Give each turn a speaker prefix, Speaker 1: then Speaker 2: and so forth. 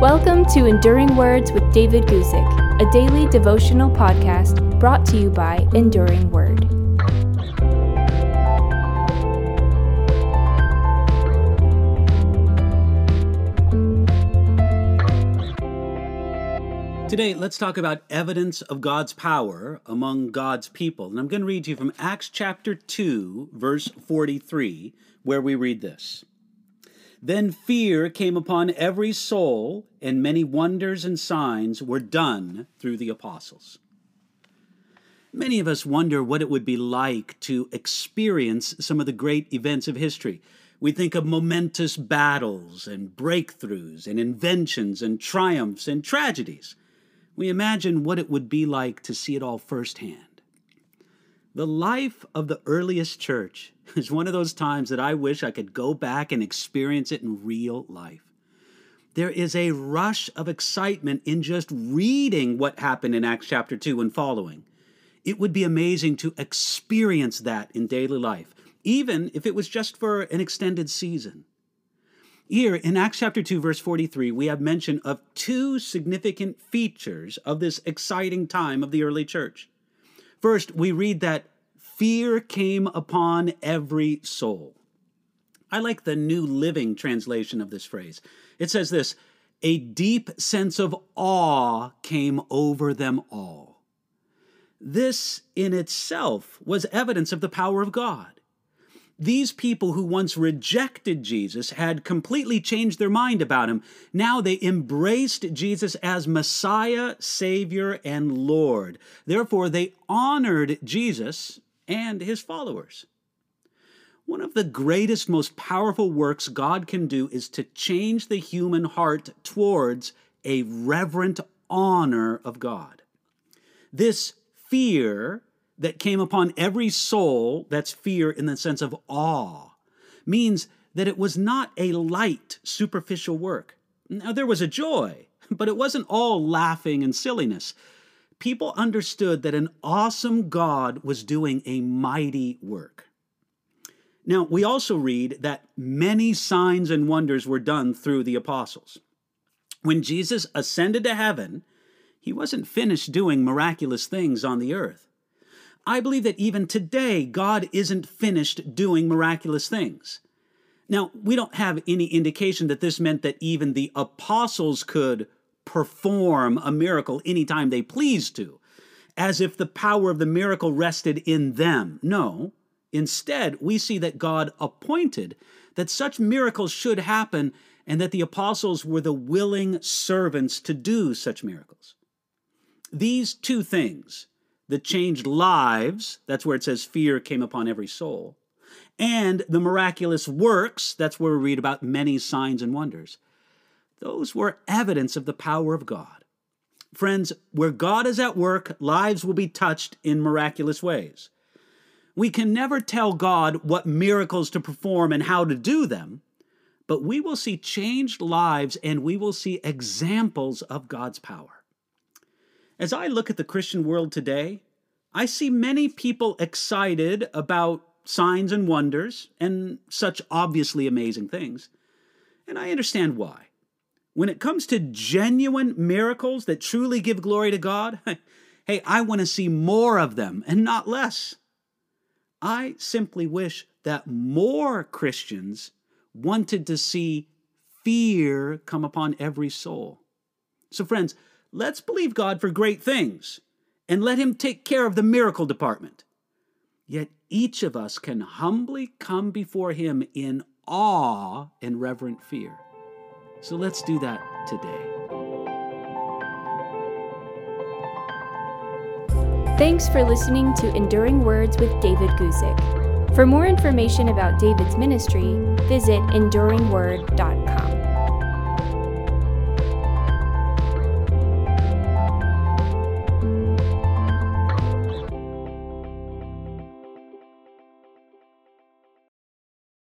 Speaker 1: Welcome to Enduring Words with David Guzik, a daily devotional podcast brought to you by Enduring Word.
Speaker 2: Today, let's talk about evidence of God's power among God's people. And I'm going to read to you from Acts chapter 2, verse 43, where we read this. Then fear came upon every soul, and many wonders and signs were done through the apostles. Many of us wonder what it would be like to experience some of the great events of history. We think of momentous battles and breakthroughs and inventions and triumphs and tragedies. We imagine what it would be like to see it all firsthand. The life of the earliest church is one of those times that I wish I could go back and experience it in real life. There is a rush of excitement in just reading what happened in Acts chapter 2 and following. It would be amazing to experience that in daily life, even if it was just for an extended season. Here in Acts chapter 2, verse 43, we have mention of two significant features of this exciting time of the early church. First, we read that fear came upon every soul. I like the New Living Translation of this phrase. It says this, a deep sense of awe came over them all. This in itself was evidence of the power of God. These people who once rejected Jesus had completely changed their mind about him. Now they embraced Jesus as Messiah, Savior, and Lord. Therefore, they honored Jesus and his followers. One of the greatest, most powerful works God can do is to change the human heart towards a reverent honor of God. This fear that came upon every soul, that's fear in the sense of awe, means that it was not a light, superficial work. Now, there was a joy, but it wasn't all laughing and silliness. People understood that an awesome God was doing a mighty work. Now, we also read that many signs and wonders were done through the apostles. When Jesus ascended to heaven, he wasn't finished doing miraculous things on the earth. I believe that even today, God isn't finished doing miraculous things. Now, we don't have any indication that this meant that even the apostles could perform a miracle anytime they pleased to, as if the power of the miracle rested in them. No, instead, we see that God appointed that such miracles should happen and that the apostles were the willing servants to do such miracles. These two things, the changed lives, that's where it says fear came upon every soul, and the miraculous works, that's where we read about many signs and wonders. Those were evidence of the power of God. Friends, where God is at work, lives will be touched in miraculous ways. We can never tell God what miracles to perform and how to do them, but we will see changed lives and we will see examples of God's power. As I look at the Christian world today, I see many people excited about signs and wonders and such obviously amazing things. And I understand why. When it comes to genuine miracles that truly give glory to God, hey, I want to see more of them and not less. I simply wish that more Christians wanted to see fear come upon every soul. So friends, let's believe God for great things and let him take care of the miracle department. Yet each of us can humbly come before him in awe and reverent fear. So let's do that today.
Speaker 1: Thanks for listening to Enduring Words with David Guzik. For more information about David's ministry, visit enduringword.com.